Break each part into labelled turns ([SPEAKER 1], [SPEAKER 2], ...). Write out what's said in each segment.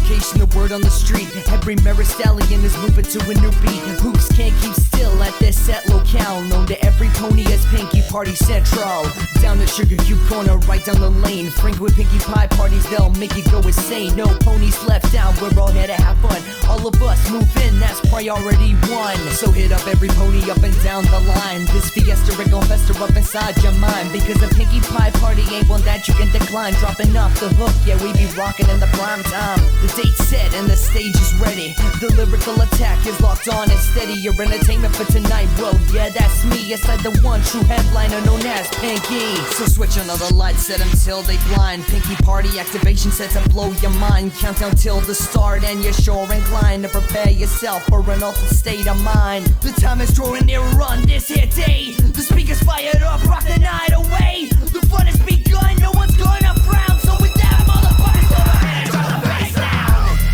[SPEAKER 1] location, the word on the street. Every merit stallion is moving to a new beat. Hoops can't keep still at this set locale. Known to every pony as Pinkie Party Central. Down the Sugar Cube corner, right down the lane. Frank with Pinkie Pie parties, they'll make you go insane. No ponies left out, we're all here to have fun. All of us move in, that's priority one. So hit up every pony up and down the line. This fiesta rig gon' fester up inside your mind. Because a Pinkie Pie party ain't one that you can decline. Dropping off the hook, yeah, we be rocking in the prime time. The date's set and the stage is ready. The lyrical attack is locked on and steady. Your entertainment for tonight, well, yeah, that's me. Inside the one true headliner known as Pinkie. So switch on the lights, set them till they blind. Pinkie Party activation set to blow your mind. Countdown till the start and you're sure inclined to prepare yourself for an altered state of mind. The time is drawing nearer on this here day. The speakers fired up, rock the night away. The fun has begun, no one's gonna frown. So with that, motherfuckers, go ahead, drop the bass down.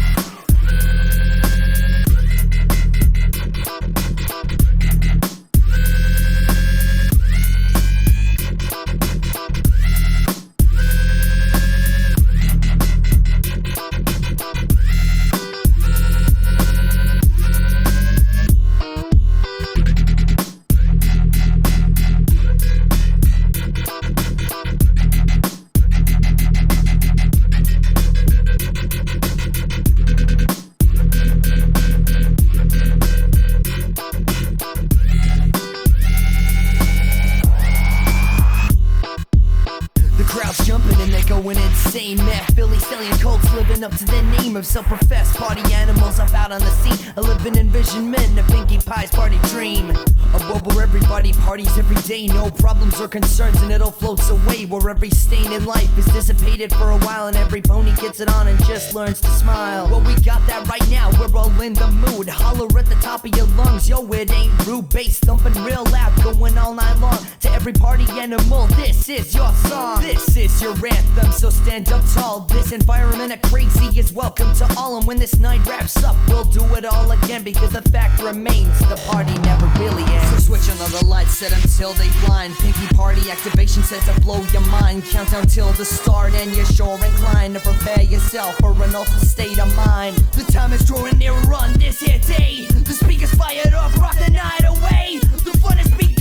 [SPEAKER 1] Jumping and they're going insane. Mad Philly stallion colts living up to their name of self-professed party animals up out on the scene. A living envisionment of Pinkie Pie's party dream. A world where everybody parties every day. No problems or concerns and it all floats away. Where every stain in life is dissipated for a while. And every pony gets it on and just learns to smile. Well, we got that right now, we're all in the mood. Holler at the top of your lungs, yo, it ain't rude. Bass thumping real loud, going all night long. To every party animal, this is your song. This is your anthem, so stand up tall. This environment of crazy is welcome to all. And when this night wraps up, we'll do it all again. Because the fact remains, the party never really ends. So switch on the lights, set them till they blind. Pinkie Party activation set to blow your mind. Countdown till the start and you're sure inclined to prepare yourself for an altered state of mind. The time is drawing nearer on this here day. The speakers fired up, rock the night away. The fun is beginning.